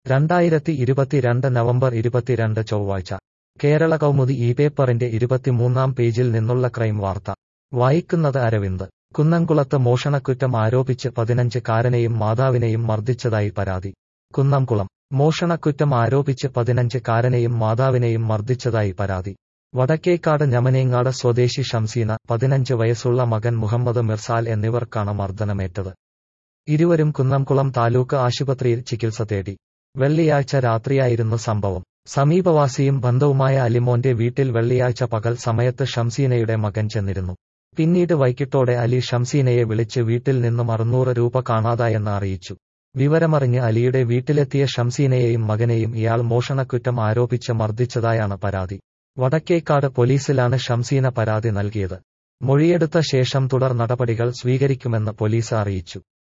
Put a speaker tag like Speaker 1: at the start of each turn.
Speaker 1: 2022 November 22 ചൊവ്വാഴ്ച കേരള കൗമുദി ഈ പേപ്പറിന്റെ 23-ാം പേജിൽ നിന്നുള്ള ക്രൈം വാർത്ത വായിക്കുന്നത് അരവിന്ദ്. കുന്നംകുളത്ത് മോഷണക്കുറ്റം ആരോപിച്ച് 15-കാരനെയും മാതാവിനെയും മർദ്ദിച്ചതായി പരാതി. കുന്നംകുളം മോഷണക്കുറ്റം ആരോപിച്ച് 15-കാരനെയും മാതാവിനെയും മർദ്ദിച്ചതായി പരാതി. വടക്കേക്കാട് ഞമനേങ്ങാട് സ്വദേശി ഷംസീന, 15 വയസ്സുള്ള മകൻ മുഹമ്മദ് മിർസാൽ എന്നിവർക്കാണ് മർദ്ദനമേറ്റത്. ഇരുവരും കുന്നംകുളം താലൂക്ക് ആശുപത്രിയിൽ ചികിത്സ തേടി. വെള്ളിയാഴ്ച രാത്രിയായിരുന്നു സംഭവം. സമീപവാസിയും ബന്ധുവുമായ അലിമോന്റെ വീട്ടിൽ വെള്ളിയാഴ്ച പകൽ സമയത്ത് ഷംസീനയുടെ മകൻ ചെന്നിരുന്നു. പിന്നീട് വൈകിട്ടോടെ അലി ഷംസീനയെ വിളിച്ച് വീട്ടിൽ നിന്നും 600 രൂപ കാണാതായെന്ന് അറിയിച്ചു. വിവരമറിഞ്ഞ് അലിയുടെ വീട്ടിലെത്തിയ ഷംസീനയെയും മകനെയും ഇയാൾ മോഷണക്കുറ്റം ആരോപിച്ച് മർദ്ദിച്ചതായാണ് പരാതി. വടക്കേക്കാട് പോലീസിലാണ് ഷംസീന പരാതി നൽകിയത്. മൊഴിയെടുത്ത ശേഷം തുടർ നടപടികൾ സ്വീകരിക്കുമെന്ന് പോലീസ് അറിയിച്ചു.